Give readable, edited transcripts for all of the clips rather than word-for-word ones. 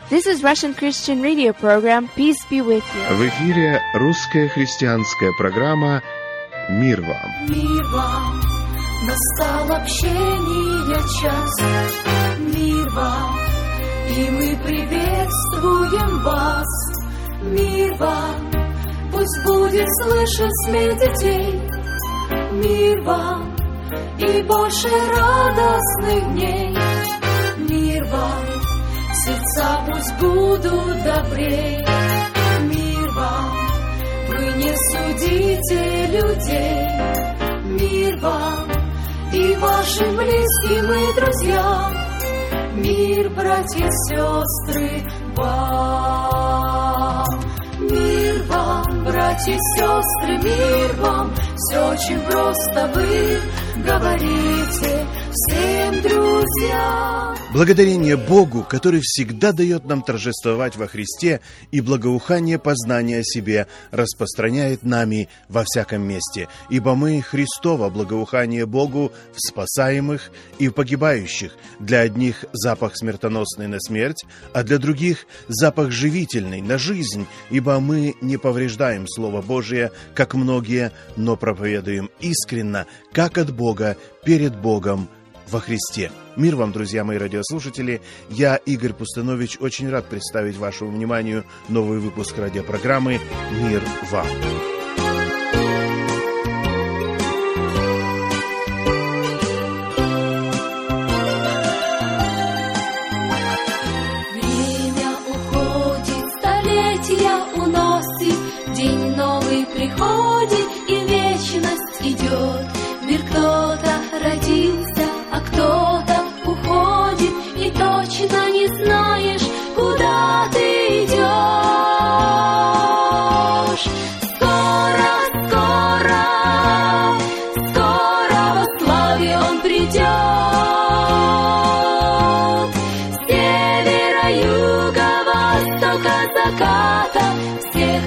This is Russian Christian radio program. Peace be with you. В эфире русская христианская программа «Мир вам». Мир вам, настал общение час. Мир вам, и мы приветствуем вас. Мир вам, пусть будет слышен смех детей. Мир вам, и больше радостных дней. Мир вам, сердца пусть будут добрей. Мир вам, вы не судите людей. Мир вам и вашим близким и друзьям. Мир, братья и сестры, вам. Мир вам, братья и сестры, мир вам. Все очень просто вы говорите всем друзьям. Благодарение Богу, который всегда дает нам торжествовать во Христе и благоухание познания о себе распространяет нами во всяком месте. Ибо мы Христово благоухание Богу в спасаемых и в погибающих. Для одних запах смертоносный на смерть, а для других запах живительный на жизнь. Ибо мы не повреждаем Слово Божие, как многие, но проповедуем искренно, как от Бога, перед Богом во Христе. Мир вам, друзья мои радиослушатели. Я, Игорь Пустанович, очень рад представить вашему вниманию новый выпуск радиопрограммы «Мир вам». Время уходит, столетия уносит, день новый приходит и вечность идет. Мир кто-то родился, а кто-то уходит, и точно не знаешь, куда ты идешь. Скоро, скоро, скоро во славе он придет. С севера, юга, востока, заката всех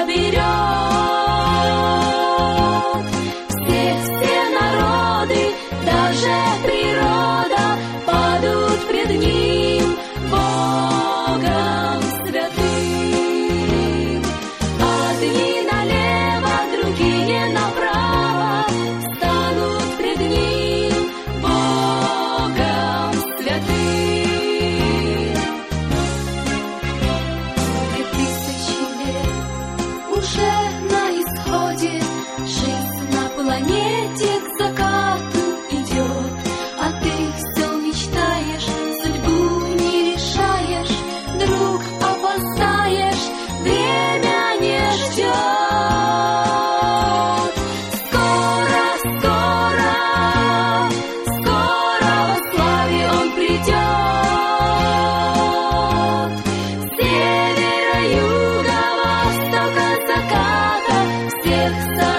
соберет. Все народы, даже природа падут пред ним, Богом святым. Одни налево, другие направо станут пред ним, Богом святым. 2000 лет уже на исходе, жизнь на планете к закату идет, а ты все мечтаешь, судьбу не решаешь, вдруг опоздаешь, время не ждет. Скоро, скоро, скоро во славе он придет. С севера, юга, востока, заката всех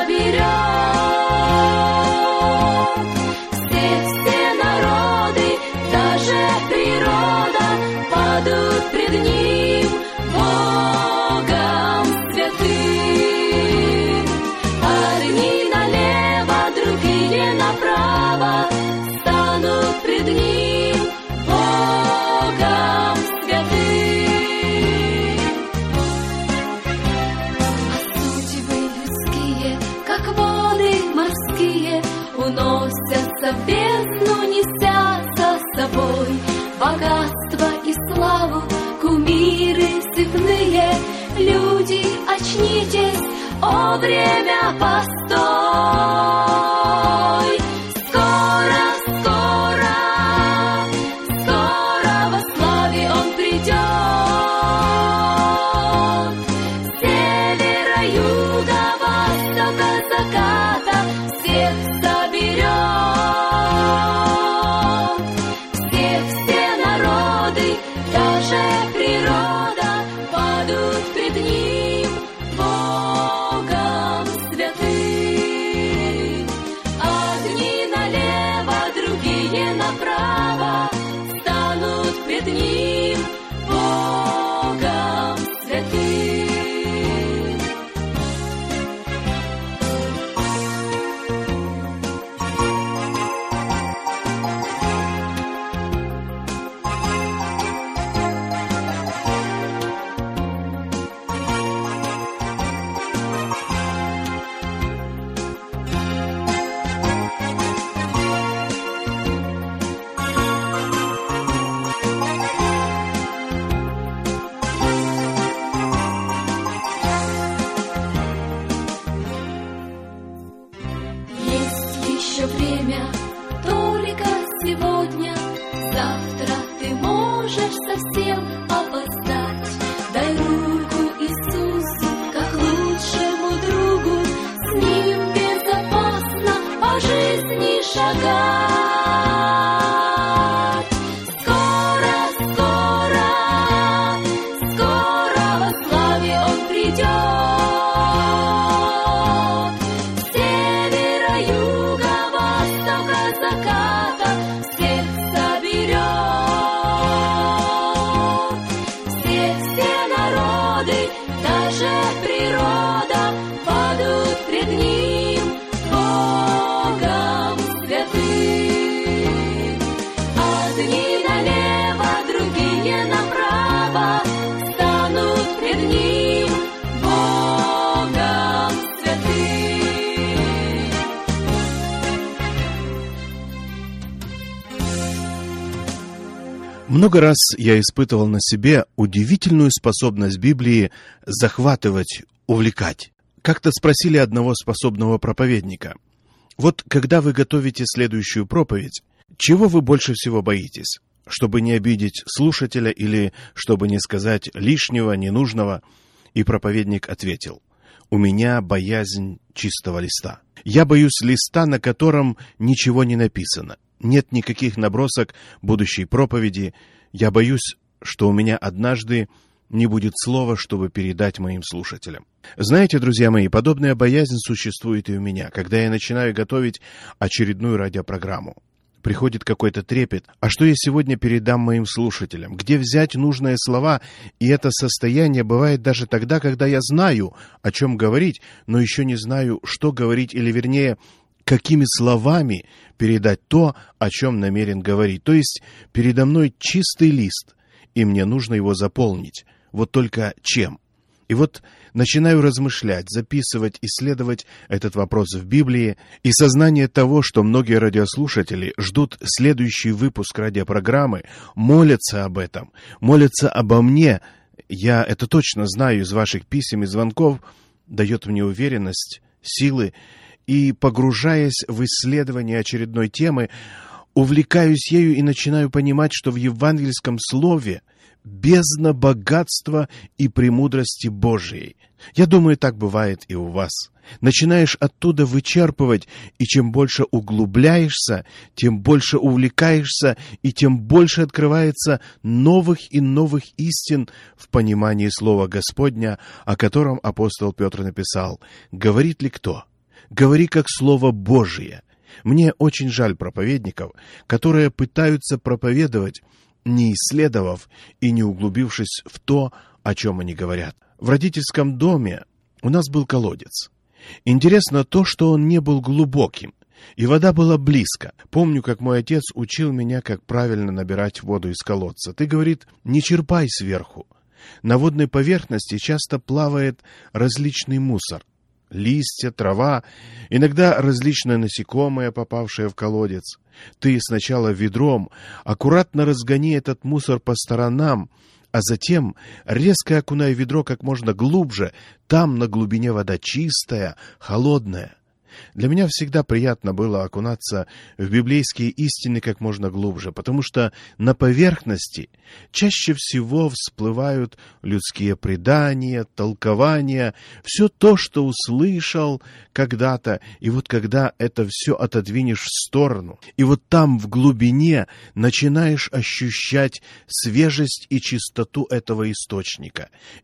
соберет. Все народы, даже природа падут пред ним, Богом святым. Одни налево, другие направо станут пред ним, Богом святым. А судьбы людские, как воды морские, уносятся в бездну, неся за собой богатство и славу, кумиры земные. Люди, очнитесь, о время постой. Скоро, скоро, скоро во славе он придет. С севера, юга, востока, заката всех соберет. Все народы, даже природа падут пред ним, Богом святым. совсем опоздать. Дай руку Иисусу, как лучшему другу, с ним безопасно по жизни шагать. Много раз я испытывал на себе удивительную способность Библии захватывать, увлекать. Как-то спросили одного способного проповедника: вот когда вы готовите следующую проповедь, чего вы больше всего боитесь? Чтобы не обидеть слушателя или чтобы не сказать лишнего, ненужного? И проповедник ответил: у меня боязнь чистого листа. Я боюсь листа, на котором ничего не написано. Нет никаких набросок будущей проповеди. Я боюсь, что у меня однажды не будет слова, чтобы передать моим слушателям. Знаете, друзья мои, подобная боязнь существует и у меня. Когда я начинаю готовить очередную радиопрограмму, приходит какой-то трепет. А что я сегодня передам моим слушателям? Где взять нужные слова? И это состояние бывает даже тогда, когда я знаю, о чем говорить, но еще не знаю, что говорить, или вернее, какими словами передать то, о чем намерен говорить. То есть передо мной чистый лист, и мне нужно его заполнить. Вот только чем? И вот начинаю размышлять, записывать, исследовать этот вопрос в Библии, и сознание того, что многие радиослушатели ждут следующий выпуск радиопрограммы, молятся об этом, молятся обо мне, я это точно знаю из ваших писем и звонков, дает мне уверенность, силы, и, погружаясь в исследование очередной темы, увлекаюсь ею и начинаю понимать, что в евангельском слове бездна богатства и премудрости Божией. Я думаю, так бывает и у вас. Начинаешь оттуда вычерпывать, и чем больше углубляешься, тем больше увлекаешься, и тем больше открывается новых и новых истин в понимании Слова Господня, о котором апостол Петр написал: «Говорит ли кто? Говори, как Слово Божие». Мне очень жаль проповедников, которые пытаются проповедовать, не исследовав и не углубившись в то, о чем они говорят. В родительском доме у нас был колодец. Интересно то, что он не был глубоким, и вода была близко. Помню, как мой отец учил меня, как правильно набирать воду из колодца. Ты, говорит, не черпай сверху. На водной поверхности часто плавает различный мусор. Листья, трава, иногда различные насекомые, попавшие в колодец. Ты сначала ведром аккуратно разгони этот мусор по сторонам, а затем резко окунай ведро как можно глубже. Там на глубине вода чистая, холодная. Для меня всегда приятно было окунаться в библейские истины как можно глубже, потому что на поверхности чаще всего всплывают людские предания, толкования, все то, что услышал когда-то, и вот когда это все отодвинешь в сторону, и вот там в глубине начинаешь ощущать свежесть и чистоту этого источника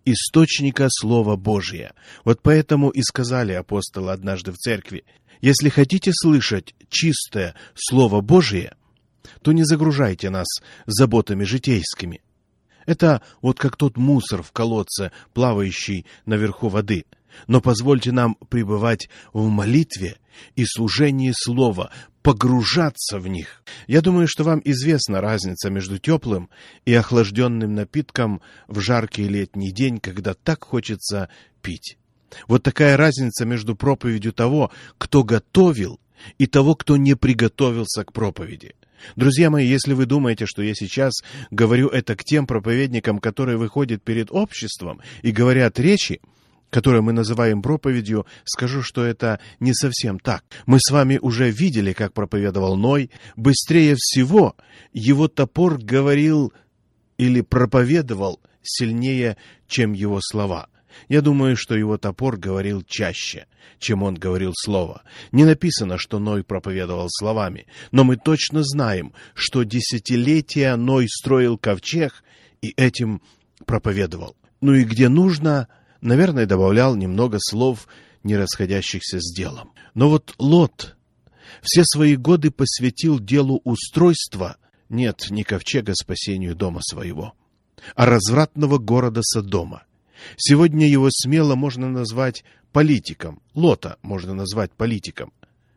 Слова Божия. Вот поэтому и сказали апостолы однажды в церкви: если хотите слышать чистое Слово Божие, то не загружайте нас заботами житейскими. Это вот как тот мусор в колодце, плавающий наверху воды. Но позвольте нам пребывать в молитве и служении Слова, погружаться в них. Я думаю, что вам известна разница между теплым и охлажденным напитком в жаркий летний день, когда так хочется пить. Вот такая разница между проповедью того, кто готовил, и того, кто не приготовился к проповеди. Друзья мои, если вы думаете, что я сейчас говорю это к тем проповедникам, которые выходят перед обществом и говорят речи, которые мы называем проповедью, скажу, что это не совсем так. Мы с вами уже видели, как проповедовал Ной. Быстрее всего его топор говорил или проповедовал сильнее, чем его слова. Я думаю, что его топор говорил чаще, чем он говорил слово. Не написано, что Ной проповедовал словами, но мы точно знаем, что десятилетия Ной строил ковчег и этим проповедовал. Ну и где нужно, наверное, добавлял немного слов, не расходящихся с делом. Но вот Лот все свои годы посвятил делу устройства, нет, не ковчега спасению дома своего, а развратного города Содома. Сегодня его смело можно назвать политиком. Лота можно назвать политиком.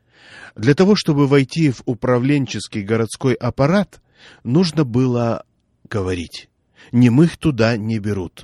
Для того, чтобы войти в управленческий городской аппарат, нужно было говорить. Немых туда не берут.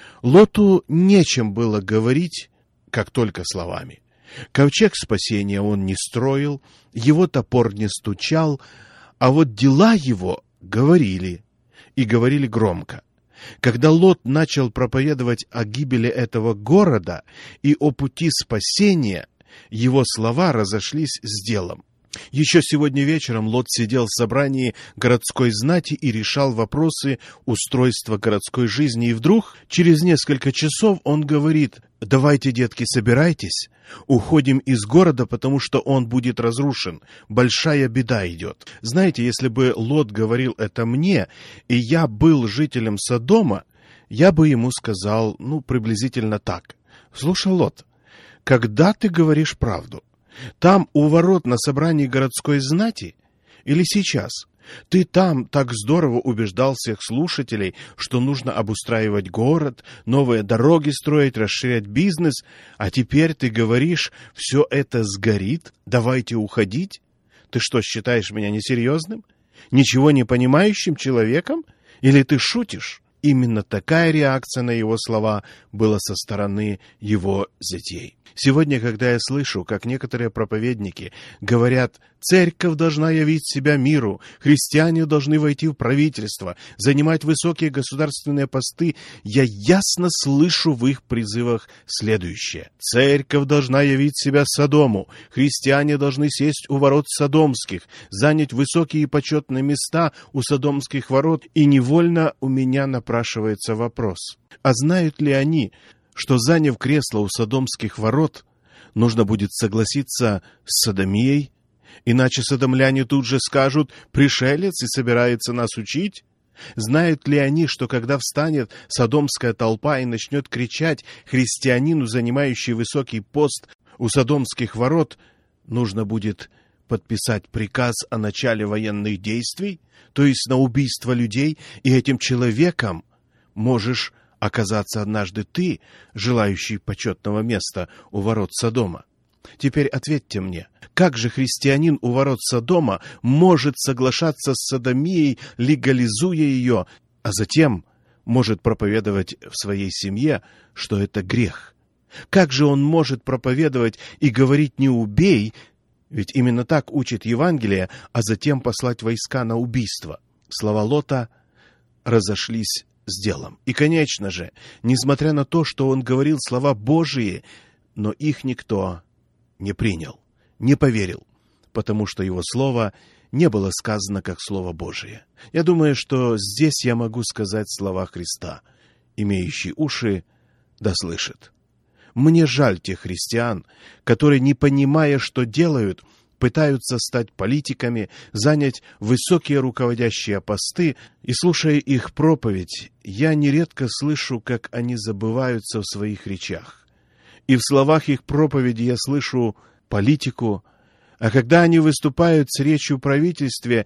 Лоту нечем было говорить, как только словами. Ковчег спасения он не строил, его топор не стучал, а вот дела его говорили, и говорили громко. Когда Лот начал проповедовать о гибели этого города и о пути спасения, его слова разошлись с делом. Еще сегодня вечером Лот сидел в собрании городской знати и решал вопросы устройства городской жизни. И вдруг, через несколько часов, он говорит: «Давайте, детки, собирайтесь, уходим из города, потому что он будет разрушен. Большая беда идет». Знаете, если бы Лот говорил это мне, и я был жителем Содома, я бы ему сказал, приблизительно так: «Слушай, Лот, когда ты говоришь правду? Там у ворот на собрании городской знати или сейчас? Ты там так здорово убеждал всех слушателей, что нужно обустраивать город, новые дороги строить, расширять бизнес, а теперь ты говоришь, все это сгорит, давайте уходить? Ты что, считаешь меня несерьезным? Ничего не понимающим человеком? Или ты шутишь?» Именно такая реакция на его слова была со стороны его зятей. Сегодня, когда я слышу, как некоторые проповедники говорят: «Церковь должна явить себя миру, христиане должны войти в правительство, занимать высокие государственные посты», я ясно слышу в их призывах следующее: «Церковь должна явить себя Содому, христиане должны сесть у ворот содомских, занять высокие и почетные места у содомских ворот». И невольно у меня напрашивается вопрос: а знают ли они, что, заняв кресло у содомских ворот, нужно будет согласиться с содомией? Иначе содомляне тут же скажут: «Пришелец и собирается нас учить». Знают ли они, что когда встанет содомская толпа и начнет кричать христианину, занимающий высокий пост у содомских ворот, нужно будет подписать приказ о начале военных действий, то есть на убийство людей, и этим человеком можешь оказаться однажды ты, желающий почетного места у ворот Содома? Теперь ответьте мне, как же христианин у ворот Содома может соглашаться с содомией, легализуя ее, а затем может проповедовать в своей семье, что это грех? Как же он может проповедовать и говорить «не убей», ведь именно так учит Евангелие, а затем послать войска на убийство? Слова Лота разошлись с делом. И, конечно же, несмотря на то, что он говорил слова Божии, но их никто не принял, не поверил, потому что его слово не было сказано как слово Божие. Я думаю, что здесь я могу сказать слова Христа: «Имеющий уши да слышит». Мне жаль тех христиан, которые, не понимая, что делают, пытаются стать политиками, занять высокие руководящие посты, и, слушая их проповедь, я нередко слышу, как они забываются в своих речах. И в словах их проповеди я слышу политику, а когда они выступают с речью в правительстве,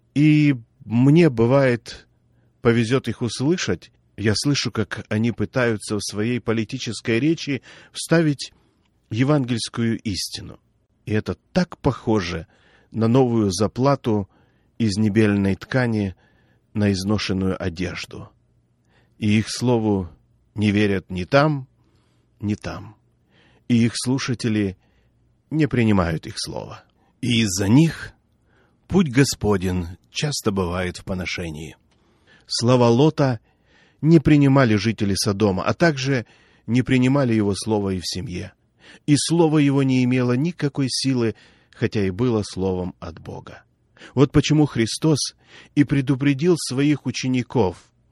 и мне, бывает, повезет их услышать, я слышу, как они пытаются в своей политической речи вставить евангельскую истину. И это так похоже на новую заплату из небельной ткани на изношенную одежду. И их слову не верят ни там, ни там. И их слушатели не принимают их слова. И из-за них путь Господен часто бывает в поношении. Слова Лота не принимали жители Содома, а также не принимали его слово и в семье. И слово его не имело никакой силы, хотя и было словом от Бога. Вот почему Христос и предупредил своих учеников: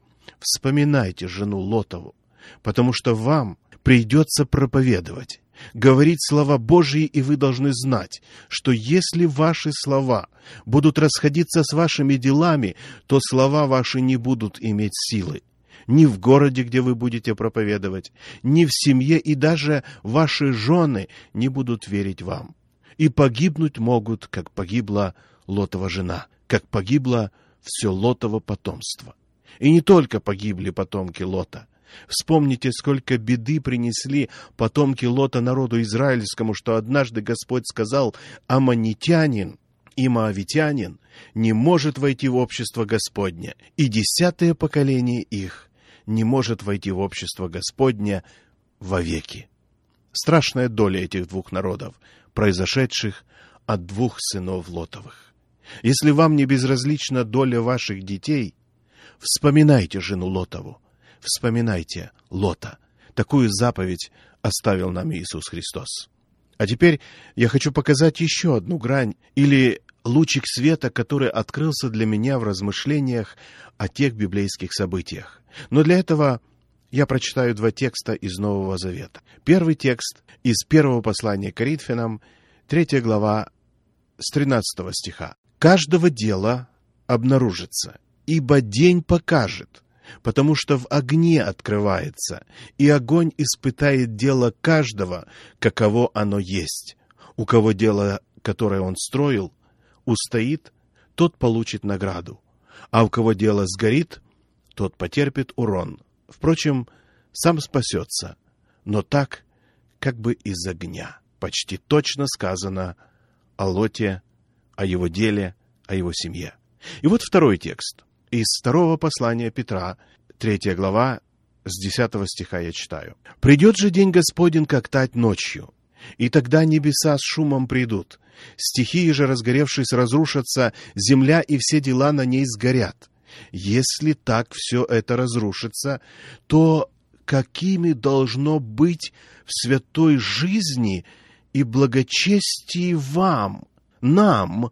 вспоминайте жену Лотову, потому что вам придется проповедовать, говорить слова Божьи, и вы должны знать, что если ваши слова будут расходиться с вашими делами, то слова ваши не будут иметь силы. Ни в городе, где вы будете проповедовать, ни в семье, и даже ваши жены не будут верить вам. И погибнуть могут, как погибла Лотова жена, как погибло все Лотово потомство. И не только погибли потомки Лота. Вспомните, сколько беды принесли потомки Лота народу израильскому, что однажды Господь сказал: аммонитянин и моавитянин не может войти в общество Господне, и 10-е поколение их не может войти в общество Господне вовеки. Страшная доля этих двух народов, произошедших от двух сынов Лотовых. Если вам не безразлична доля ваших детей, вспоминайте жену Лотову, вспоминайте Лота. Такую заповедь оставил нам Иисус Христос. А теперь я хочу показать еще одну грань, или лучик света, который открылся для меня в размышлениях о тех библейских событиях. Но для этого я прочитаю 2 текста из Нового Завета. Первый текст из первого послания к Коринфянам, 3 глава, с 13 стиха. «Каждого дела обнаружится, ибо день покажет, потому что в огне открывается, и огонь испытает дело каждого, каково оно есть. У кого дело, которое он строил, устоит, тот получит награду, а у кого дело сгорит, тот потерпит урон. Впрочем, сам спасется, но так, как бы из огня». Почти точно сказано о Лоте, о его деле, о его семье. И вот второй текст из 2 послания Петра, 3 глава, с 10 стиха я читаю. «Придет же день Господень, как тать ночью, и тогда небеса с шумом придут, стихии же, разгоревшись, разрушатся, земля и все дела на ней сгорят. Если так все это разрушится, то какими должно быть в святой жизни и благочестии вам, нам,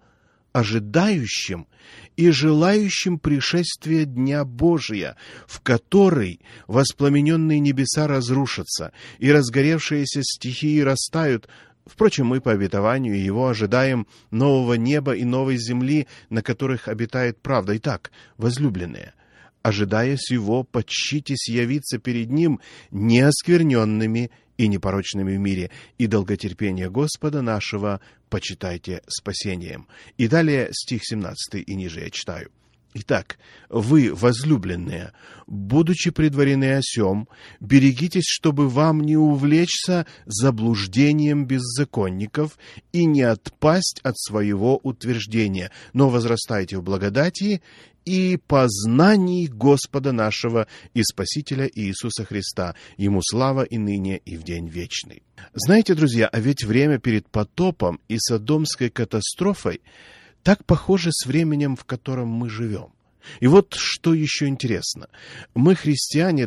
ожидающим и желающим пришествия Дня Божия, в который воспламененные небеса разрушатся, и разгоревшиеся стихии растают. Впрочем, мы по обетованию Его ожидаем нового неба и новой земли, на которых обитает правда. Итак, возлюбленные, ожидая сего, почтитесь явиться перед Ним неоскверненными и непорочными в мире, и долготерпение Господа нашего почитайте спасением». И далее стих 17 и ниже я читаю. «Итак, вы, возлюбленные, будучи предварены о сем, берегитесь, чтобы вам не увлечься заблуждением беззаконников и не отпасть от своего утверждения, но возрастайте в благодати и познании Господа нашего и Спасителя Иисуса Христа. Ему слава и ныне, и в день вечный». Знаете, друзья, а ведь время перед потопом и Содомской катастрофой так похоже с временем, в котором мы живем. И вот что еще интересно. Мы, христиане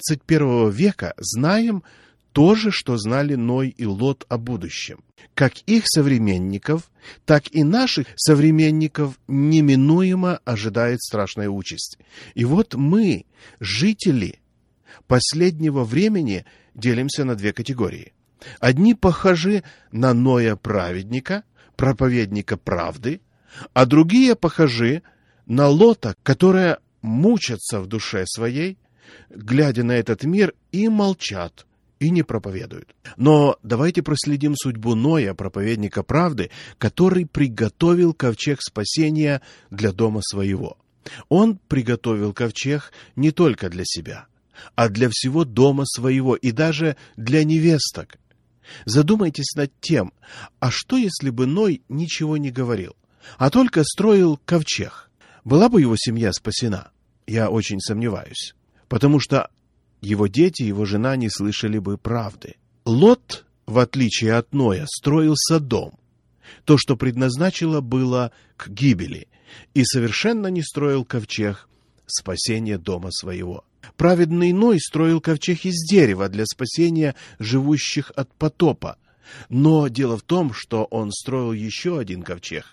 21 века, знаем то же, что знали Ной и Лот о будущем. Как их современников, так и наших современников неминуемо ожидает страшная участь. И вот мы, жители последнего времени, делимся на 2 категории. Одни похожи на Ноя праведника, проповедника правды, а другие похожи на Лота, которые мучатся в душе своей, глядя на этот мир, и молчат, и не проповедуют. Но давайте проследим судьбу Ноя, проповедника правды, который приготовил ковчег спасения для дома своего. Он приготовил ковчег не только для себя, а для всего дома своего, и даже для невесток. Задумайтесь над тем, а что, если бы Ной ничего не говорил, а только строил ковчег? Была бы его семья спасена? Я очень сомневаюсь, потому что его дети, его жена не слышали бы правды. Лот, в отличие от Ноя, строил Содом, то, что предназначено было к гибели, и совершенно не строил ковчег спасения дома своего. Праведный Ной строил ковчег из дерева для спасения живущих от потопа. Но дело в том, что он строил еще один ковчег.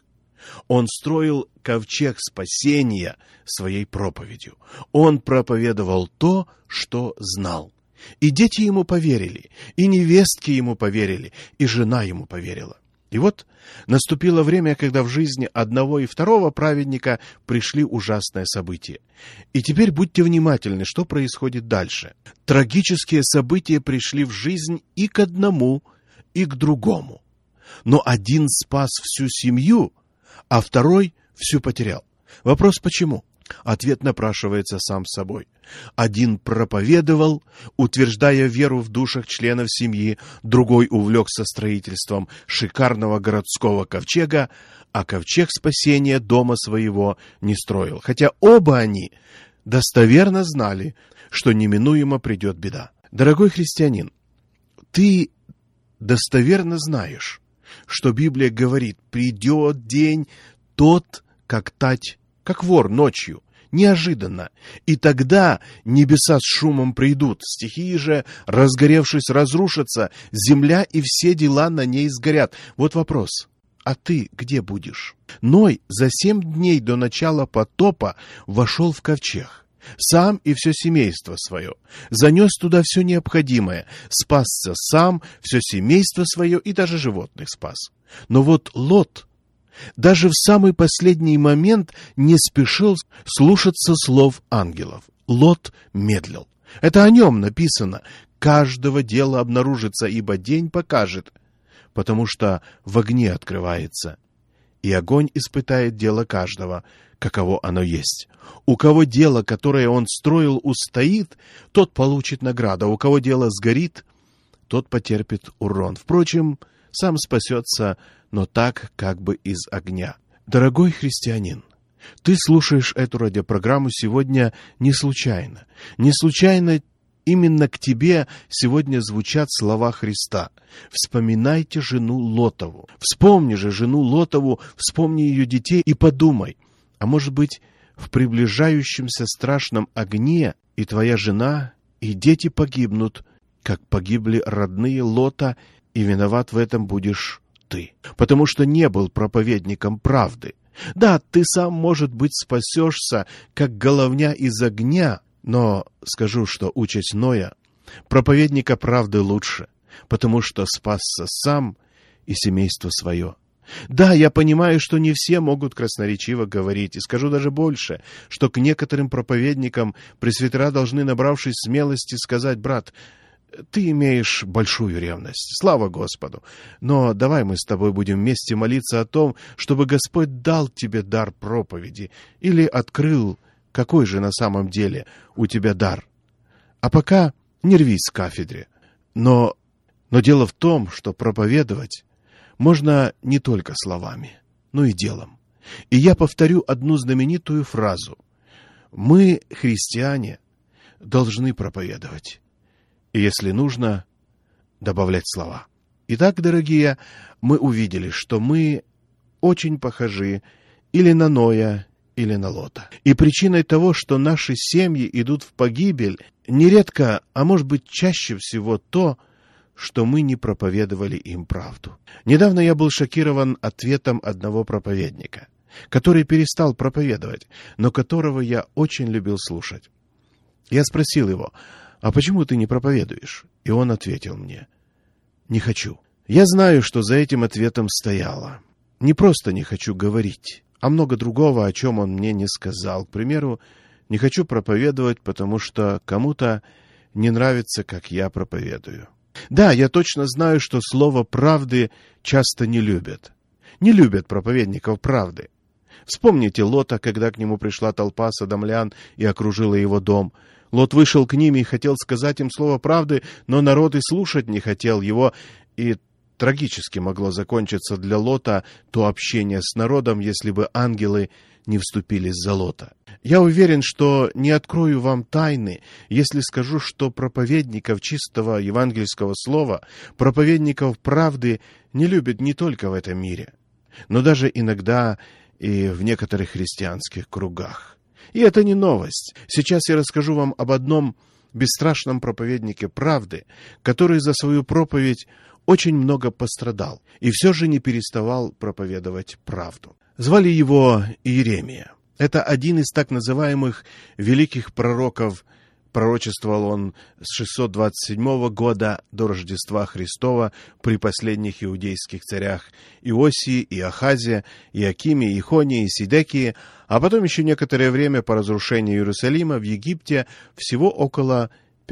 Он строил ковчег спасения своей проповедью. Он проповедовал то, что знал. И дети ему поверили, и невестки ему поверили, и жена ему поверила. И вот наступило время, когда в жизни одного и второго праведника пришли ужасные события. И теперь будьте внимательны, что происходит дальше. Трагические события пришли в жизнь и к одному, и к другому. Но один спас всю семью, а второй всю потерял. Вопрос почему? Ответ напрашивается сам собой. Один проповедовал, утверждая веру в душах членов семьи, другой увлекся строительством шикарного городского ковчега, а ковчег спасения дома своего не строил. Хотя оба они достоверно знали, что неминуемо придет беда. Дорогой христианин, ты достоверно знаешь, что Библия говорит: придет день тот, как вор ночью, неожиданно. И тогда небеса с шумом придут, стихии же, разгоревшись, разрушатся, земля и все дела на ней сгорят. Вот вопрос: а ты где будешь? Ной за 7 дней до начала потопа вошел в ковчег, сам и все семейство свое, занес туда все необходимое, спасся сам, все семейство свое и даже животных спас. Но вот Лот даже в самый последний момент не спешил слушаться слов ангелов. Лот медлил. Это о нем написано: каждого дела обнаружится, ибо день покажет, потому что в огне открывается, и огонь испытает дело каждого, каково оно есть. У кого дело, которое он строил, устоит, тот получит награду, а у кого дело сгорит, тот потерпит урон. Впрочем, сам спасется, но так, как бы из огня. Дорогой христианин, ты слушаешь эту радиопрограмму сегодня не случайно. Не случайно именно к тебе сегодня звучат слова Христа. Вспоминайте жену Лотову. Вспомни же жену Лотову, вспомни ее детей и подумай, а может быть, в приближающемся страшном огне и твоя жена, и дети погибнут, как погибли родные Лота, и виноват в этом будешь ты, потому что не был проповедником правды. Да, ты сам, может быть, спасешься, как головня из огня, но скажу, что участь Ноя, проповедника правды, лучше, потому что спасся сам и семейство свое. Да, я понимаю, что не все могут красноречиво говорить, и скажу даже больше, что к некоторым проповедникам пресвитера должны, набравшись смелости, сказать: брат, ты имеешь большую ревность, слава Господу, но давай мы с тобой будем вместе молиться о том, чтобы Господь дал тебе дар проповеди или открыл, какой же на самом деле у тебя дар. А пока не рвись с кафедры. Но дело в том, что проповедовать можно не только словами, но и делом. И я повторю одну знаменитую фразу: мы, христиане, должны проповедовать. И если нужно, добавлять слова. Итак, дорогие, мы увидели, что мы очень похожи или на Ноя, или на Лота. И причиной того, что наши семьи идут в погибель, нередко, а может быть чаще всего то, что мы не проповедовали им правду. Недавно я был шокирован ответом одного проповедника, который перестал проповедовать, но которого я очень любил слушать. Я спросил его: а почему ты не проповедуешь? И он ответил мне: не хочу. Я знаю, что за этим ответом стояло. Не просто не хочу говорить, а много другого, о чем он мне не сказал. К примеру, не хочу проповедовать, потому что кому-то не нравится, как я проповедую. Да, я точно знаю, что слово правды часто не любят. Не любят проповедников правды. Вспомните Лота, когда к нему пришла толпа содомлян и окружила его дом. Лот вышел к ним и хотел сказать им слово правды, но народ и слушать не хотел его, и трагически могло закончиться для Лота то общение с народом, если бы ангелы не вступились за Лота. Я уверен, что не открою вам тайны, если скажу, что проповедников чистого евангельского слова, проповедников правды не любят не только в этом мире, но даже иногда и в некоторых христианских кругах. И это не новость. Сейчас я расскажу вам об одном бесстрашном проповеднике правды, который за свою проповедь очень много пострадал и все же не переставал проповедовать правду. Звали его Иеремия. Это один из так называемых великих пророков. Пророчествовал он с 627 года до Рождества Христова при последних иудейских царях Иосии, Иохазия, Иакиме, Ихонии и Сидекии, а потом еще некоторое время по разрушению Иерусалима в Египте, всего около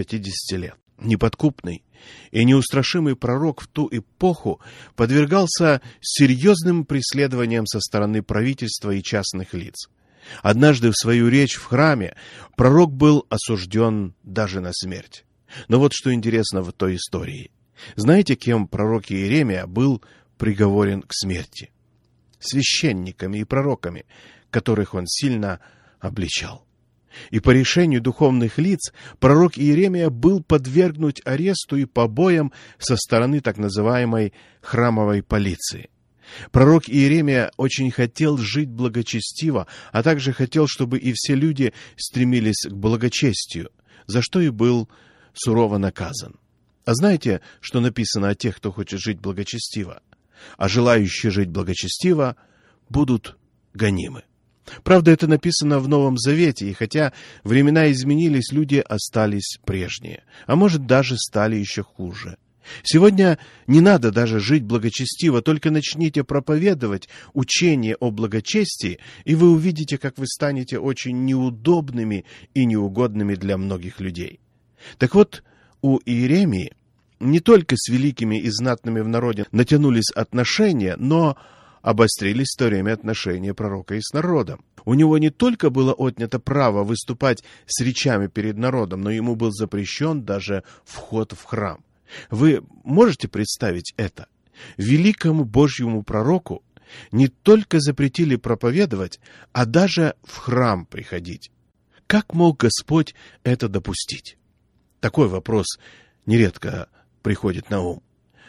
50 лет. Неподкупный и неустрашимый пророк в ту эпоху подвергался серьезным преследованиям со стороны правительства и частных лиц. Однажды в свою речь в храме пророк был осужден даже на смерть. Но вот что интересно в той истории. Знаете, кем пророк Иеремия был приговорен к смерти? Священниками и пророками, которых он сильно обличал. И по решению духовных лиц пророк Иеремия был подвергнут аресту и побоям со стороны так называемой храмовой полиции. Пророк Иеремия очень хотел жить благочестиво, а также хотел, чтобы и все люди стремились к благочестию, за что и был сурово наказан. А знаете, что написано о тех, кто хочет жить благочестиво? А желающие жить благочестиво будут гонимы. Правда, это написано в Новом Завете, и хотя времена изменились, люди остались прежние, а может даже стали еще хуже. Сегодня не надо даже жить благочестиво, только начните проповедовать учение о благочестии, и вы увидите, как вы станете очень неудобными и неугодными для многих людей. Так вот, у Иеремии не только с великими и знатными в народе натянулись отношения, но обострились в то время отношения пророка и с народом. У него не только было отнято право выступать с речами перед народом, но ему был запрещен даже вход в храм. Вы можете представить это? Великому Божьему пророку не только запретили проповедовать, а даже в храм приходить. Как мог Господь это допустить? Такой вопрос нередко приходит на ум.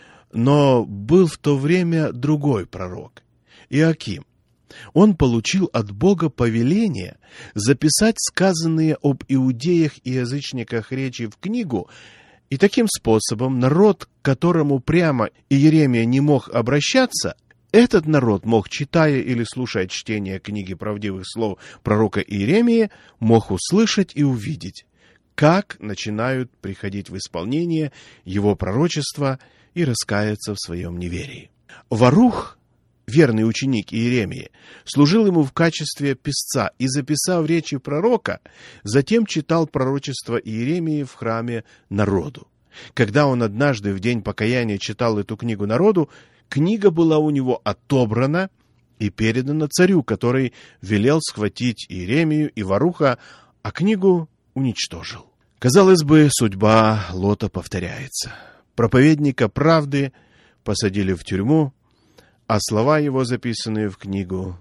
Но был в то время другой пророк, Иоаким. Он получил от Бога повеление записать сказанные об иудеях и язычниках речи в книгу, и таким способом народ, к которому прямо Иеремия не мог обращаться, этот народ мог, читая или слушая чтение книги правдивых слов пророка Иеремии, мог услышать и увидеть, как начинают приходить в исполнение его пророчества и раскаяться в своем неверии. Варух, верный ученик Иеремии, служил ему в качестве писца и, записав речи пророка, затем читал пророчество Иеремии в храме народу. Когда он однажды в день покаяния читал эту книгу народу, книга была у него отобрана и передана царю, который велел схватить Иеремию и Варуха, а книгу уничтожил. Казалось бы, судьба Лота повторяется. Проповедника правды посадили в тюрьму, а слова его, записанные в книгу,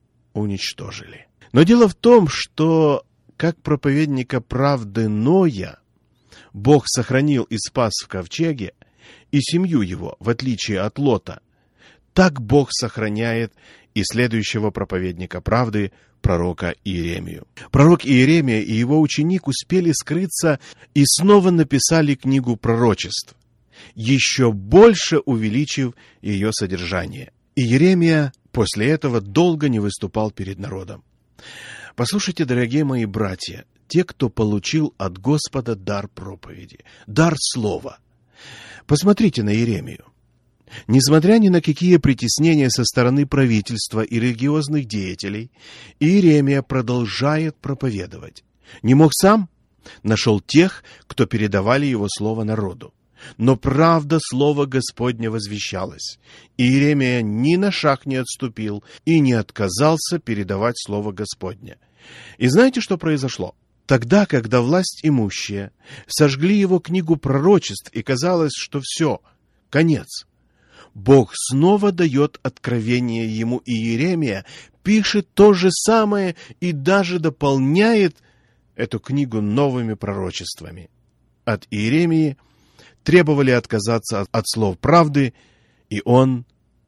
уничтожили. Но дело в том, что как проповедника правды Ноя Бог сохранил и спас в ковчеге, и семью его, в отличие от Лота, так Бог сохраняет и следующего проповедника правды, пророка Иеремию. Пророк Иеремия и его ученик успели скрыться и снова написали книгу пророчеств, еще больше увеличив ее содержание. Иеремия после этого долго не выступал перед народом. Послушайте, дорогие мои братья, те, кто получил от Господа дар проповеди, дар слова. Посмотрите на Иеремию. Несмотря ни на какие притеснения со стороны правительства и религиозных деятелей, Иеремия продолжает проповедовать. Не мог сам? Нашел тех, кто передавали его слово народу. Но правда слова Господня возвещалась. Иеремия ни на шаг не отступил и не отказался передавать слово Господня. И знаете, что произошло? Тогда, когда власть имущие сожгли его книгу пророчеств, и казалось, что все, конец, Бог снова дает откровение ему, и Иеремия пишет то же самое и даже дополняет эту книгу новыми пророчествами. От Иеремии требовали отказаться от слов правды, и он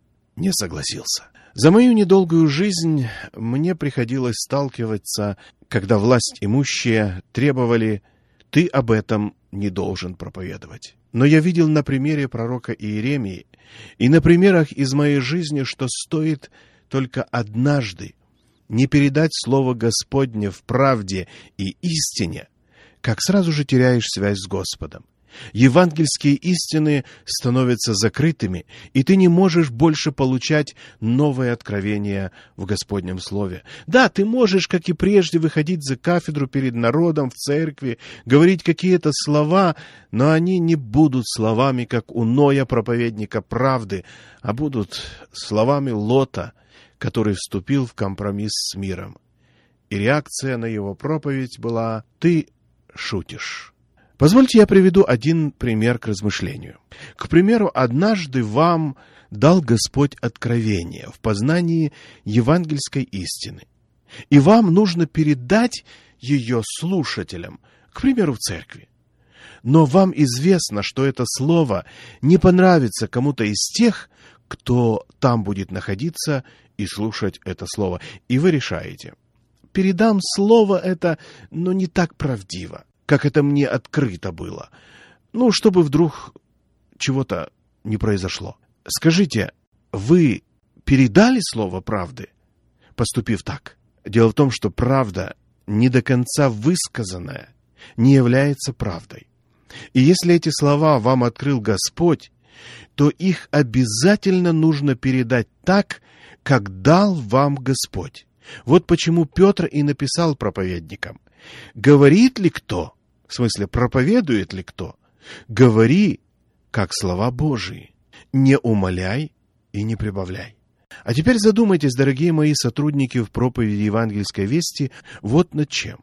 не согласился. За мою недолгую жизнь мне приходилось сталкиваться, когда власть имущие требовали: «Ты об этом не должен проповедовать». Но я видел на примере пророка Иеремии и на примерах из моей жизни, что стоит только однажды не передать Слово Господне в правде и истине, как сразу же теряешь связь с Господом. Евангельские истины становятся закрытыми, и ты не можешь больше получать новые откровения в Господнем Слове. Да, ты можешь, как и прежде, выходить за кафедру перед народом в церкви, говорить какие-то слова, но они не будут словами, как у Ноя, проповедника правды, а будут словами Лота, который вступил в компромисс с миром. И реакция на его проповедь была: «Ты шутишь». Позвольте я приведу один пример к размышлению. К примеру, однажды вам дал Господь откровение в познании евангельской истины, и вам нужно передать ее слушателям, к примеру, в церкви. Но вам известно, что это слово не понравится кому-то из тех, кто там будет находиться и слушать это слово. И вы решаете: передам слово это, но не так правдиво, как это мне открыто было. Чтобы вдруг чего-то не произошло. Скажите, вы передали слово правды, поступив так? Дело в том, что правда, не до конца высказанная, не является правдой. И если эти слова вам открыл Господь, то их обязательно нужно передать так, как дал вам Господь. Вот почему Петр и написал проповедникам: «Говорит ли кто?» В смысле, проповедует ли кто? Говори, как слова Божии. Не умаляй и не прибавляй. А теперь задумайтесь, дорогие мои сотрудники в проповеди евангельской вести, вот над чем.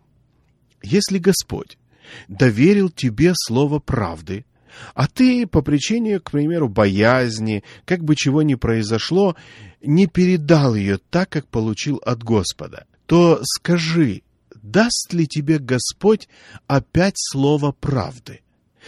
Если Господь доверил тебе слово правды, а ты по причине, к примеру, боязни, как бы чего ни произошло, не передал ее так, как получил от Господа, то скажи, даст ли тебе Господь опять слово правды?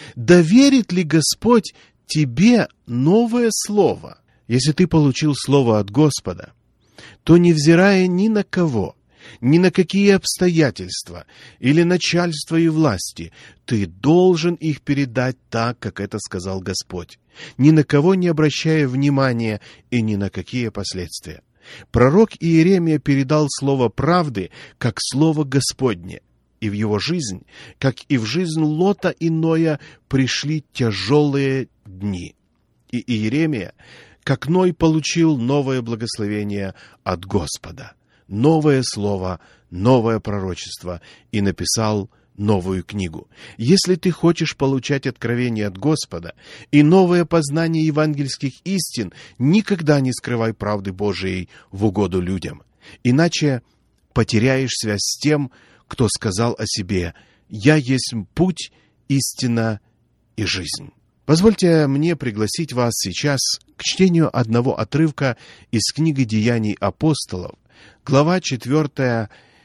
Доверит ли Господь тебе новое слово? Если ты получил слово от Господа, то, невзирая ни на кого, ни на какие обстоятельства или начальство и власти, ты должен их передать так, как это сказал Господь, ни на кого не обращая внимания и ни на какие последствия. Пророк Иеремия передал слово правды, как слово Господне, и в его жизнь, как и в жизнь Лота и Ноя, пришли тяжелые дни. И Иеремия, как Ной, получил новое благословение от Господа, новое слово, новое пророчество, и написал новую книгу. Если ты хочешь получать откровение от Господа и новое познание евангельских истин, никогда не скрывай правды Божией в угоду людям. Иначе потеряешь связь с тем, кто сказал о себе: «Я есть путь, истина и жизнь». Позвольте мне пригласить вас сейчас к чтению одного отрывка из книги «Деяний апостолов», глава 4,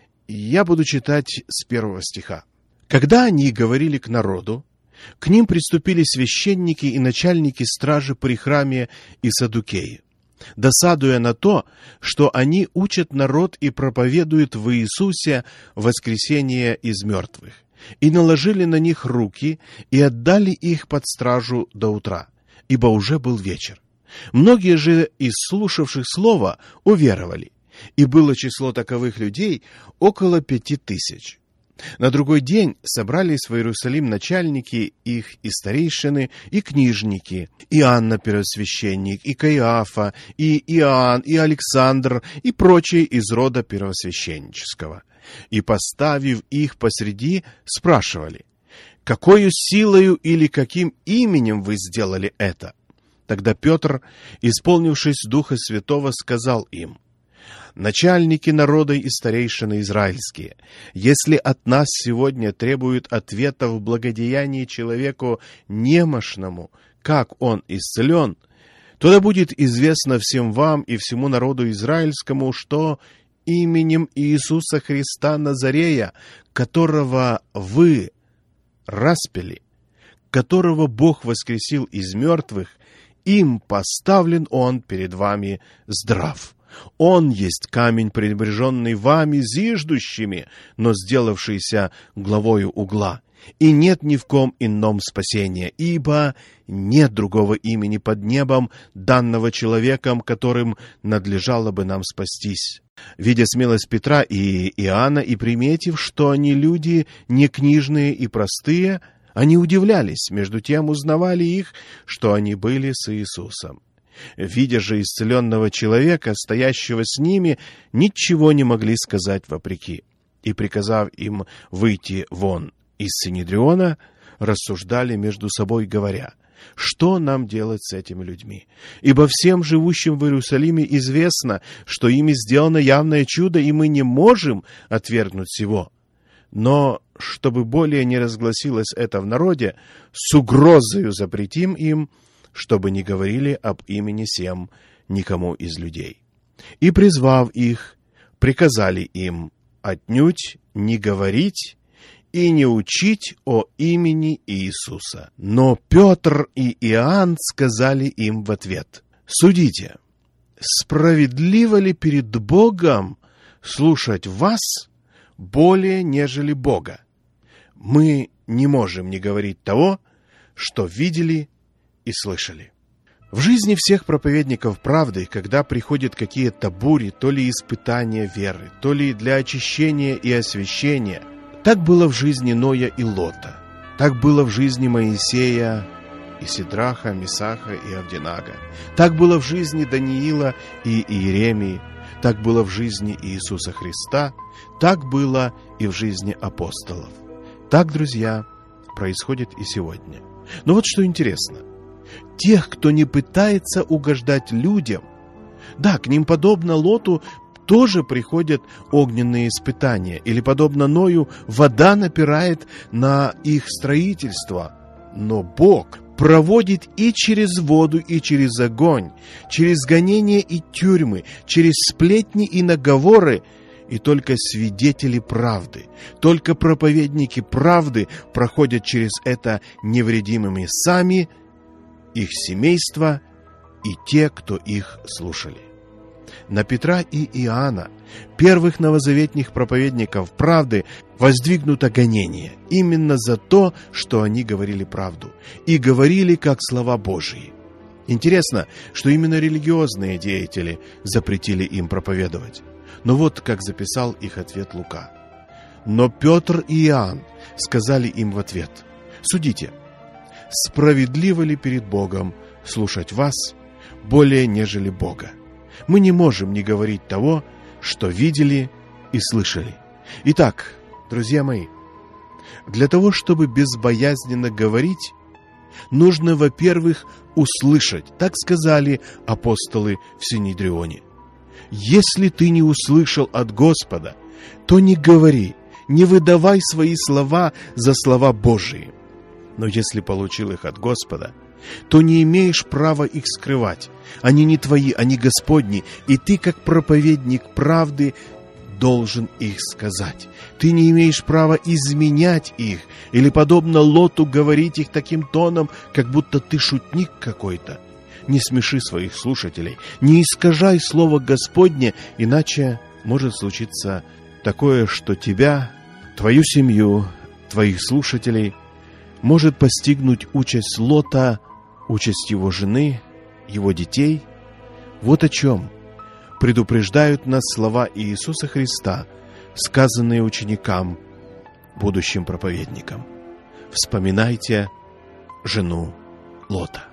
я буду читать с 1 стиха. «Когда они говорили к народу, к ним приступили священники и начальники стражи при храме и саддукеи, досадуя на то, что они учат народ и проповедуют в Иисусе воскресение из мертвых, и наложили на них руки и отдали их под стражу до утра, ибо уже был вечер. Многие же из слушавших слова уверовали, и было число таковых людей около 5000. На другой день собрались в Иерусалим начальники их и старейшины, и книжники, и Анна первосвященник, и Каиафа, и Иоанн, и Александр, и прочие из рода первосвященнического. И, поставив их посреди, спрашивали: «Какою силою или каким именем вы сделали это?» Тогда Петр, исполнившись Духа Святого, сказал им: «Начальники народа и старейшины израильские, если от нас сегодня требуют ответа в благодеянии человеку немощному, как он исцелен, то да будет известно всем вам и всему народу израильскому, что именем Иисуса Христа Назарея, которого вы распяли, которого Бог воскресил из мертвых, им поставлен он перед вами здрав. Он есть камень, пренебреженный вами зиждущими, но сделавшийся главою угла. и нет ни в ком ином спасения, ибо нет другого имени под небом, данного человеком, которым надлежало бы нам спастись». Видя смелость Петра и Иоанна и приметив, что они люди не книжные и простые, они удивлялись, между тем узнавали их, что они были с Иисусом. Видя же исцеленного человека, стоящего с ними, ничего не могли сказать вопреки. И, приказав им выйти вон из Синедриона, рассуждали между собой, говоря: «Что нам делать с этими людьми? Ибо всем живущим в Иерусалиме известно, что ими сделано явное чудо, и мы не можем отвергнуть сего. Но, чтобы более не разгласилось это в народе, с угрозою запретим им, чтобы не говорили об имени сем никому из людей». И, призвав их, приказали им отнюдь не говорить и не учить о имени Иисуса. Но Петр и Иоанн сказали им в ответ: «Судите, справедливо ли перед Богом слушать вас более, нежели Бога? Мы не можем не говорить того, что видели и слышали». В жизни всех проповедников правды, когда приходят какие-то бури, то ли испытания веры, то ли для очищения и освящения, так было в жизни Ноя и Лота, так было в жизни Моисея и Сидраха, Месаха и Авдинага, так было в жизни Даниила и Иеремии, так было в жизни Иисуса Христа, так было и в жизни апостолов. Так, друзья, происходит и сегодня. Но вот что интересно. Тех, кто не пытается угождать людям, да, к ним, подобно Лоту, тоже приходят огненные испытания, или, подобно Ною, вода напирает на их строительство. Но Бог проводит и через воду, и через огонь, через гонения и тюрьмы, через сплетни и наговоры, и только свидетели правды, только проповедники правды проходят через это невредимыми сами, их семейства и те, кто их слушали. На Петра и Иоанна, первых новозаветных проповедников правды, воздвигнуто гонение именно за то, что они говорили правду и говорили как слова Божии. Интересно, что именно религиозные деятели запретили им проповедовать. Но вот как записал их ответ Лука. «Но Петр и Иоанн сказали им в ответ: судите, справедливо ли перед Богом слушать вас более, нежели Бога? Мы не можем не говорить того, что видели и слышали». Итак, друзья мои, для того, чтобы безбоязненно говорить, нужно, во-первых, услышать. Так сказали апостолы в Синедрионе. Если ты не услышал от Господа, то не говори, не выдавай свои слова за слова Божии. Но если получил их от Господа, то не имеешь права их скрывать. Они не твои, они Господни, и ты, как проповедник правды, должен их сказать. Ты не имеешь права изменять их, или, подобно Лоту, говорить их таким тоном, как будто ты шутник какой-то. Не смеши своих слушателей, не искажай слово Господне, иначе может случиться такое, что тебя, твою семью, твоих слушателей может постигнуть участь Лота, участь его жены, его детей. Вот о чем предупреждают нас слова Иисуса Христа, сказанные ученикам, будущим проповедникам. Вспоминайте жену Лота.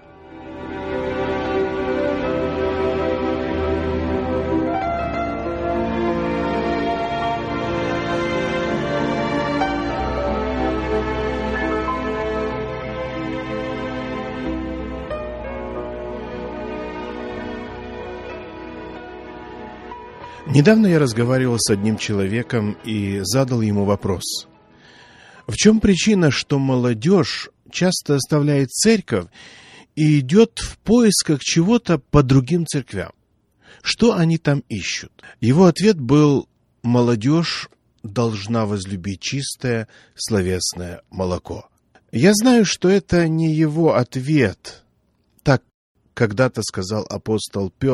Недавно я разговаривал с одним человеком и задал ему вопрос. В чем причина, что молодежь часто оставляет церковь и идет в поисках чего-то по другим церквям? Что они там ищут? Его ответ был: молодежь должна возлюбить чистое словесное молоко. Я знаю, что это не его ответ. Так когда-то сказал апостол Петр.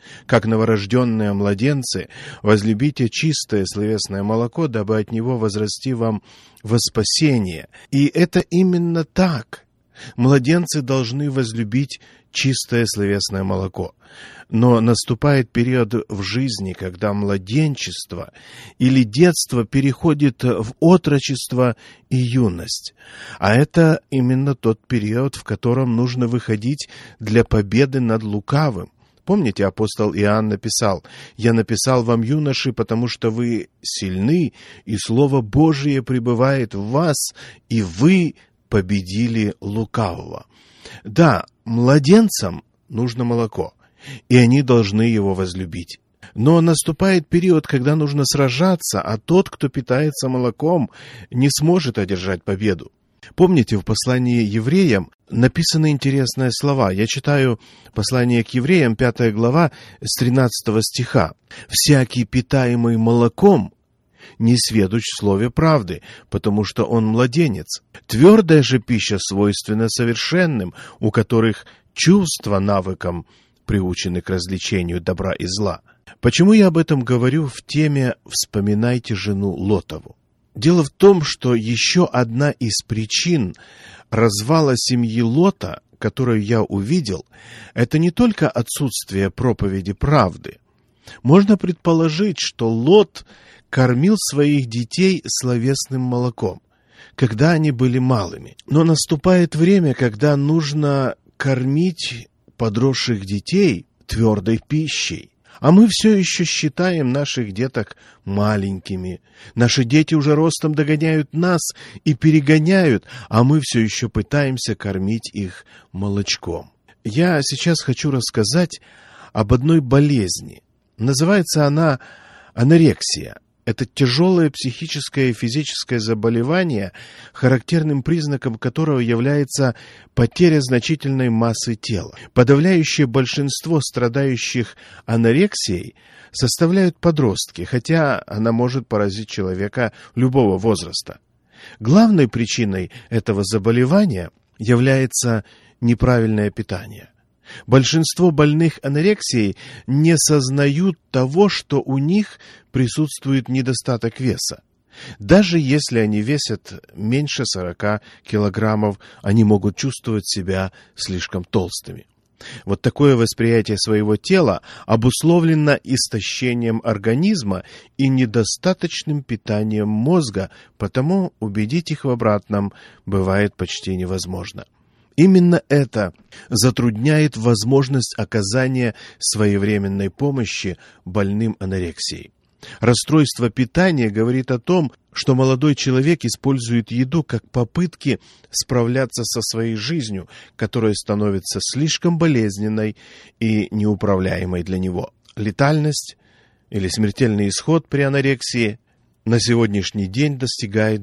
Как новорожденные младенцы, возлюбите чистое словесное молоко, дабы от него возрасти вам во спасение. И это именно так. Младенцы должны возлюбить чистое словесное молоко. Но наступает период в жизни, когда младенчество или детство переходит в отрочество и юность. А это именно тот период, в котором нужно выходить для победы над лукавым. Помните, апостол Иоанн написал: «Я написал вам, юноши, потому что вы сильны, и Слово Божие пребывает в вас, и вы победили лукавого». Да, младенцам нужно молоко, и они должны его возлюбить. Но наступает период, когда нужно сражаться, а тот, кто питается молоком, не сможет одержать победу. Помните, в послании евреям написаны интересные слова. Я читаю послание к евреям, 5 глава, с 13 стиха. «Всякий, питаемый молоком, не сведущ в слове правды, потому что он младенец. Твердая же пища свойственна совершенным, у которых чувства навыком приучены к развлечению добра и зла». Почему я об этом говорю в теме «Вспоминайте жену Лотову»? Дело в том, что еще одна из причин развала семьи Лота, которую я увидел, это не только отсутствие проповеди правды. Можно предположить, что Лот кормил своих детей словесным молоком, когда они были малыми. Но наступает время, когда нужно кормить подросших детей твердой пищей. А мы все еще считаем наших деток маленькими. Наши дети уже ростом догоняют нас и перегоняют, а мы все еще пытаемся кормить их молочком. Я сейчас хочу рассказать об одной болезни. Называется она анорексия. Это тяжелое психическое и физическое заболевание, характерным признаком которого является потеря значительной массы тела. Подавляющее большинство страдающих анорексией составляют подростки, хотя она может поразить человека любого возраста. Главной причиной этого заболевания является неправильное питание. Большинство больных анорексией не сознают того, что у них присутствует недостаток веса. Даже если они весят меньше 40 килограммов, они могут чувствовать себя слишком толстыми. Вот такое восприятие своего тела обусловлено истощением организма и недостаточным питанием мозга, потому убедить их в обратном бывает почти невозможно. Именно это затрудняет возможность оказания своевременной помощи больным анорексией. Расстройство питания говорит о том, что молодой человек использует еду как попытки справляться со своей жизнью, которая становится слишком болезненной и неуправляемой для него. Летальность или смертельный исход при анорексии на сегодняшний день достигает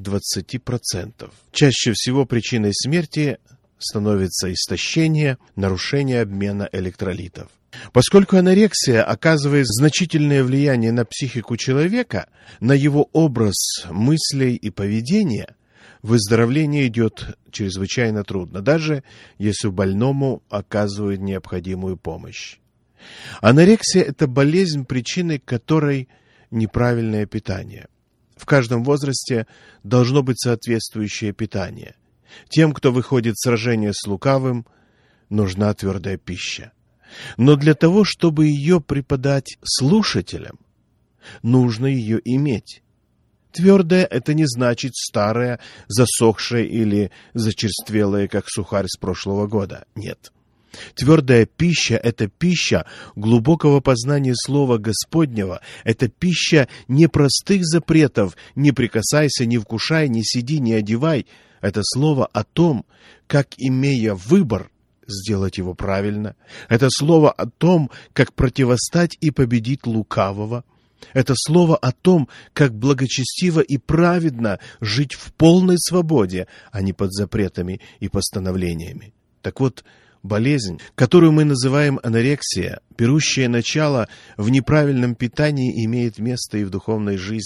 20%. Чаще всего причиной смерти становится истощение, нарушение обмена электролитов. Поскольку анорексия оказывает значительное влияние на психику человека, на его образ мыслей и поведения, выздоровление идет чрезвычайно трудно, даже если больному оказывают необходимую помощь. Анорексия – это болезнь, причиной которой неправильное питание. В каждом возрасте должно быть соответствующее питание. Тем, кто выходит в сражение с лукавым, нужна твердая пища. Но для того, чтобы ее преподать слушателям, нужно ее иметь. Твердая – это не значит старая, засохшая или зачерствелая, как сухарь с прошлого года. Нет. Твердая пища – это пища глубокого познания Слова Господнего. Это пища не простых запретов «не прикасайся, не вкушай, не сиди, не одевай». Это слово о том, как, имея выбор, сделать его правильно. Это слово о том, как противостать и победить лукавого. Это слово о том, как благочестиво и праведно жить в полной свободе, а не под запретами и постановлениями. Так вот, болезнь, которую мы называем анорексия, берущая начало в неправильном питании, имеет место и в духовной жизни.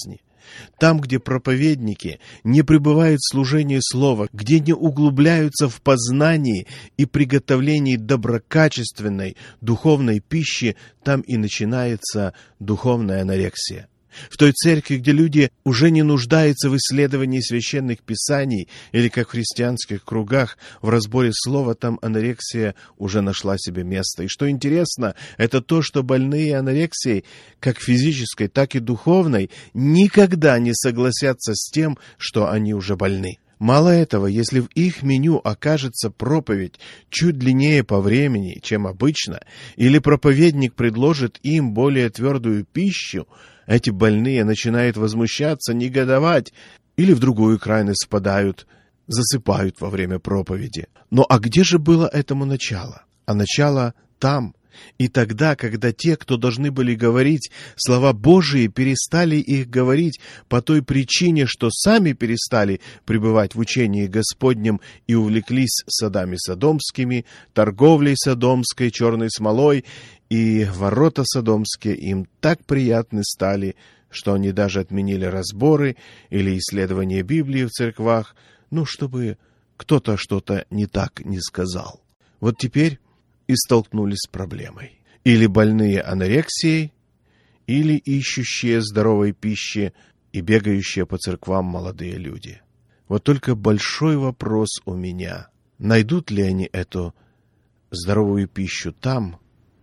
Там, где проповедники не пребывают в служении слова, где не углубляются в познании и приготовлении доброкачественной духовной пищи, там и начинается духовная анорексия. В той церкви, где люди уже не нуждаются в исследовании священных писаний или, как в христианских кругах, в разборе слова, там анорексия уже нашла себе место. И что интересно, это то, что больные анорексией, как физической, так и духовной, никогда не согласятся с тем, что они уже больны. Мало этого, если в их меню окажется проповедь чуть длиннее по времени, чем обычно, или проповедник предложит им более твердую пищу, эти больные начинают возмущаться, негодовать или в другую крайность впадают, засыпают во время проповеди. Но а где же было этому начало? А начало там. И тогда, когда те, кто должны были говорить слова Божии, перестали их говорить по той причине, что сами перестали пребывать в учении Господнем и увлеклись садами содомскими, торговлей содомской, черной смолой, и ворота содомские им так приятны стали, что они даже отменили разборы или исследования Библии в церквах, чтобы кто-то что-то не так не сказал. Вот теперь и столкнулись с проблемой. Или больные анорексией, или ищущие здоровой пищи и бегающие по церквам молодые люди. Вот только большой вопрос у меня. Найдут ли они эту здоровую пищу там,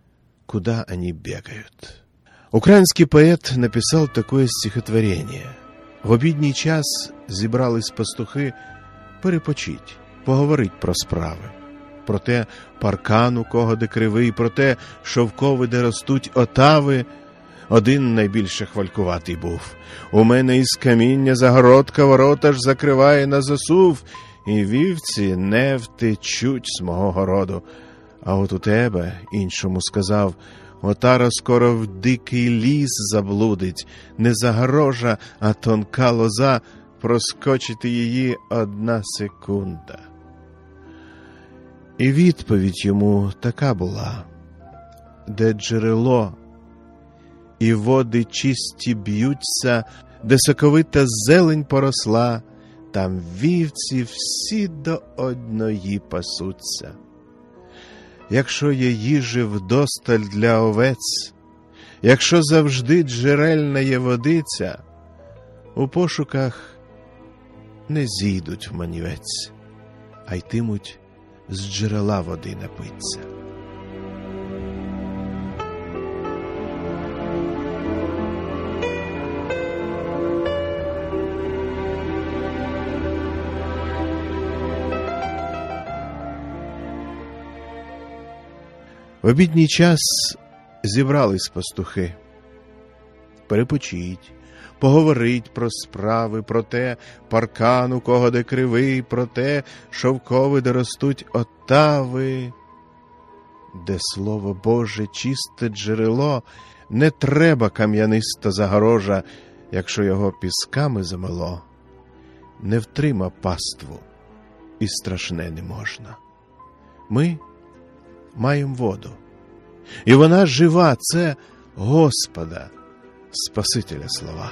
куда они бегают? Украинский поэт написал такое стихотворение. В обідній час зібрались пастухи перепочить, поговорить про справи. Про те паркан, у кого де кривий, про те шовкове, де ростуть отави. Один найбільше хвалькуватий був. У мене із каміння загородка ворота ж закриває на засув, і вівці не втечуть з мого городу. А от у тебе, іншому сказав, отара скоро в дикий ліс заблудить, не загорожа, а тонка лоза, проскочити її 1 секунда. І відповідь йому така була: де джерело і води чисті б'ються, де соковита зелень поросла, там вівці всі до одної пасуться. Якщо є їжі вдосталь для овець, якщо завжди джерельна є водиця, у пошуках не зійдуть в манівець, а йтимуть з джерела води напиться. В обідній час зібрались пастухи. Перепочить, поговорить про справи, про те паркан, у кого де кривий, про те шовкове, де ростуть отави. Де слово Боже чисте джерело, не треба кам'яниста загорожа, якщо його пісками замело. Не втрима паству, і страшне не можна. Ми маємо воду, і вона жива, це Господа, Спасителя слова.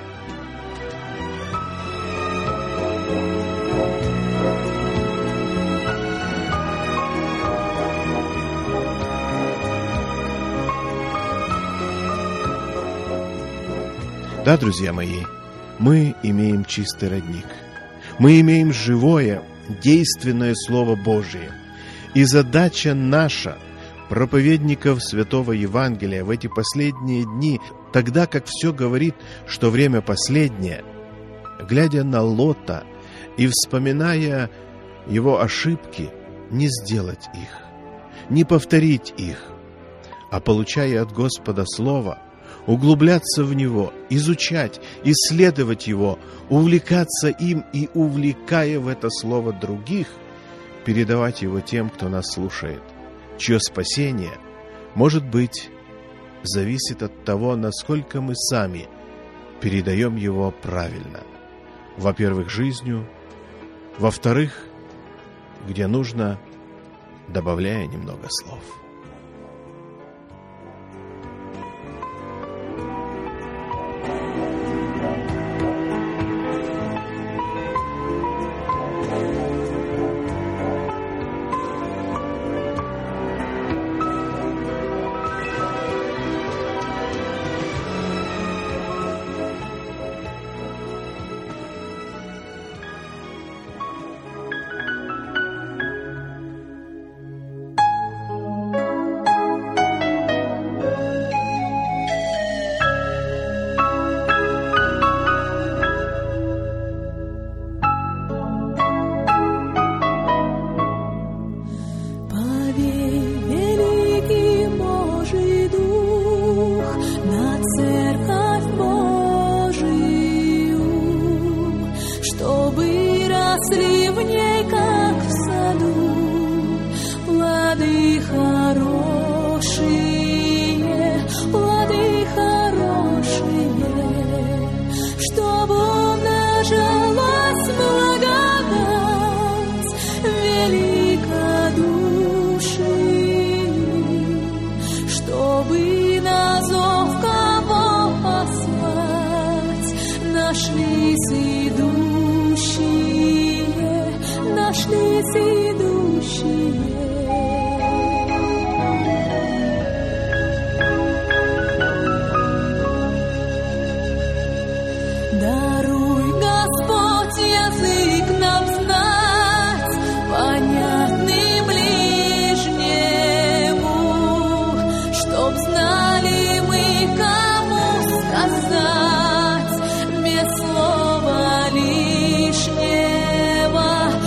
Да, друзья мои, мы имеем чистый родник. Мы имеем живое, действенное Слово Божие. И задача наша, проповедников Святого Евангелия в эти последние дни, тогда как все говорит, что время последнее, глядя на Лота и вспоминая его ошибки, не сделать их, не повторить их, а получая от Господа Слово, углубляться в него, изучать, исследовать его, увлекаться им и, увлекая в это Слово других, передавать его тем, кто нас слушает, чье спасение, может быть, зависит от того, насколько мы сами передаем его правильно. Во-первых, жизнью, во-вторых, где нужно, добавляя немного слов. чтобы росли в ней, как в саду, плоды хорошие, чтобы умножилась благодать великодушие, чтобы на зов кого послать нашлись идущие. Даруй, Господь, язык нам знать, понятный ближнему, чтоб знали мы, кому сказать, без слова лишнего,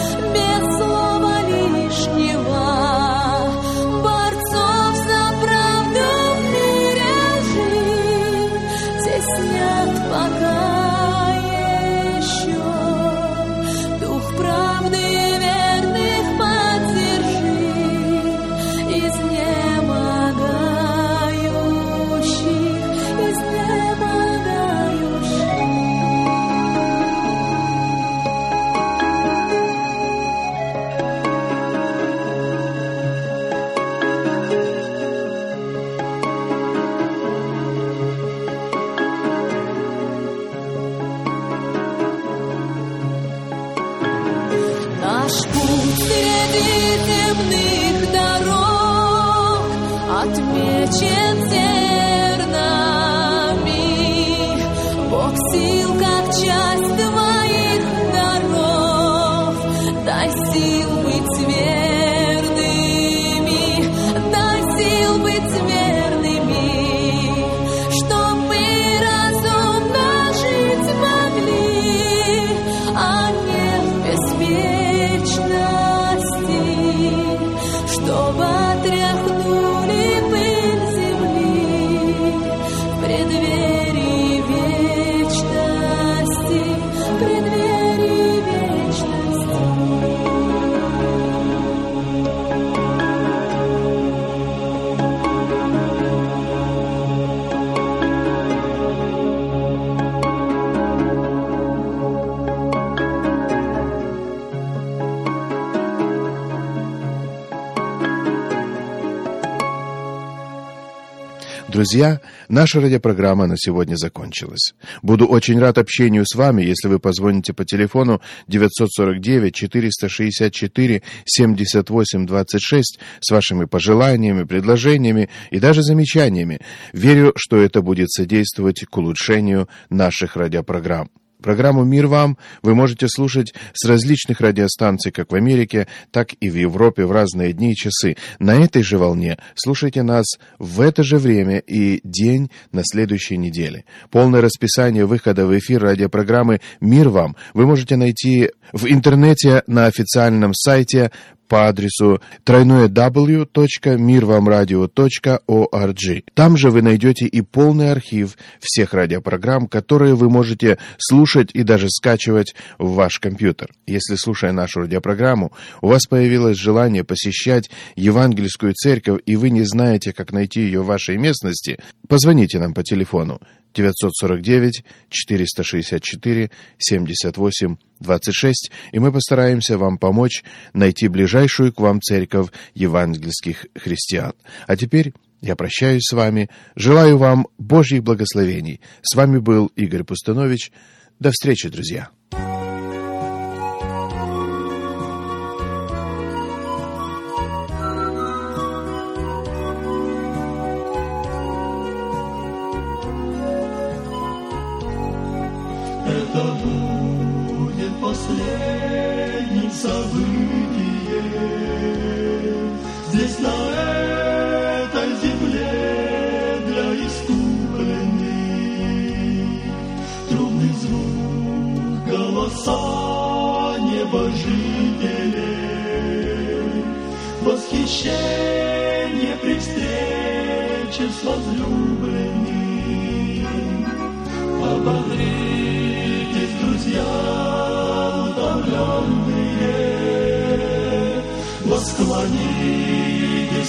борцов за правду в мире жить, теснят пока. Наш путь среди темных дорог отмечен зернами. Бог сил, как часть твоих даров, дай сил быть верными, дай сил быть верными, чтоб мы разумно жить могли, а не в беспечности, чтобы отряхнули пыль земли в преддверии вечности, в преддверии вечности. Друзья, наша радиопрограмма на сегодня закончилась. Буду очень рад общению с вами, если вы позвоните по телефону 949-464-78-26 с вашими пожеланиями, предложениями и даже замечаниями. Верю, что это будет содействовать к улучшению наших радиопрограмм. Программу «Мир вам» вы можете слушать с различных радиостанций как в Америке, так и в Европе в разные дни и часы. На этой же волне слушайте нас в это же время и день на следующей неделе. Полное расписание выхода в эфир радиопрограммы «Мир вам» вы можете найти в интернете на официальном сайте по адресу www.mirvamradio.org. Там же вы найдете и полный архив всех радиопрограмм, которые вы можете слушать и даже скачивать в ваш компьютер. Если, слушая нашу радиопрограмму, у вас появилось желание посещать Евангельскую церковь, и вы не знаете, как найти ее в вашей местности, позвоните нам по телефону 949-464-78-26, и мы постараемся вам помочь найти ближайшую к вам церковь евангельских христиан. А теперь я прощаюсь с вами, желаю вам Божьих благословений. С вами был Игорь Пустунович. До встречи, друзья! Это будет последним событием здесь, на этой земле, для искупленных. Трубный звук, голоса небожителей, восхищение при встрече с возлюбленным. Обогреть, друзья,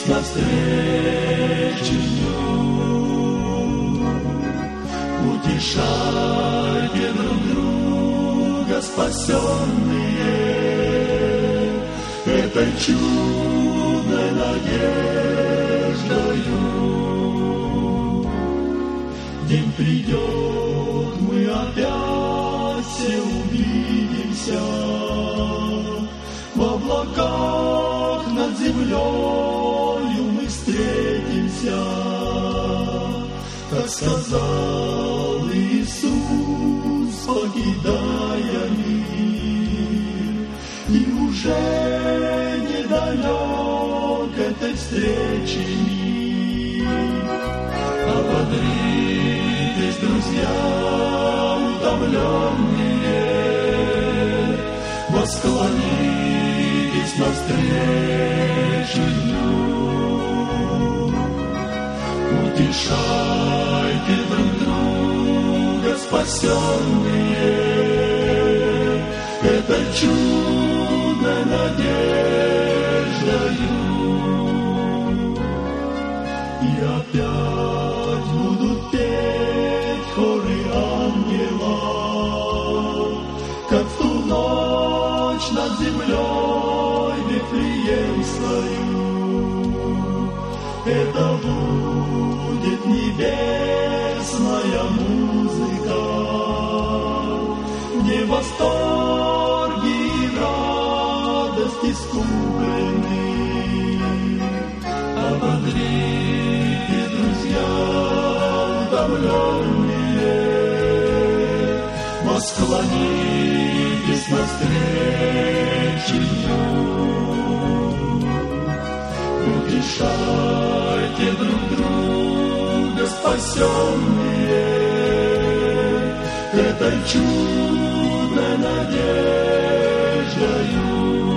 навстречу дню. Утешайте друг друга, спасенные, этой чудной надеждою. День придет, мы опять все увидимся, в облаках над землею мы встретимся, как сказал Иисус, покидая мир, и уже недалек этой встречи мир. Ободритесь, друзья, утомленные, восклонитесь навстречу дню. Утешайте друг друга, спасенные, этой чудной надеждою. И опять будут петь хоры ангелов, как в ту ночь над землей Вифлеемскою. Это будет небесная музыка, где восторги и радость искуплены. Ободрите, друзья, утомленные, восклонитесь навстречу дню. Утешайте друг друга, спасенные, этой чудной надеждою.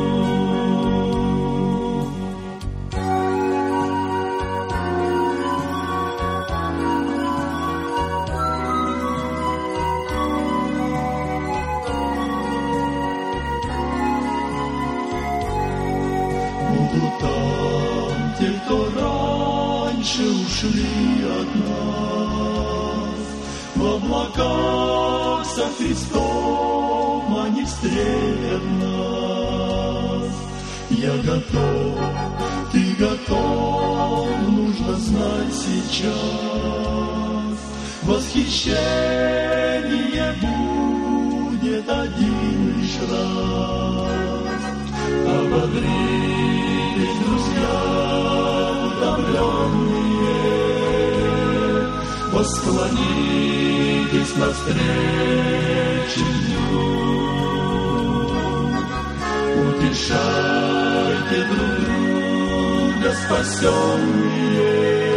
Будут там те, кто раньше ушли от нас, в облаках со Христом они встретят нас. Я готов, ты готов, нужно знать сейчас. Восхищение будет один лишь раз. Ободритесь, друзья, утомленные, восклонитесь навстречу дню. Утешайте друг друга, спасенные,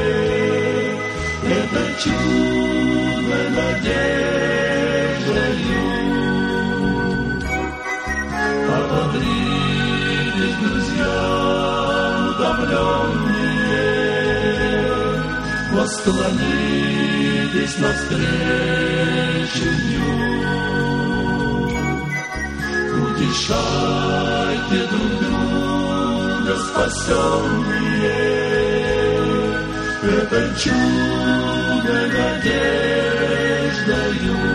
этой чудной надеждою. Ободритесь, друзья, утомленные, восклонитесь навстречу дню. Утешайте друг друга, спасенные, этой чудной надеждою.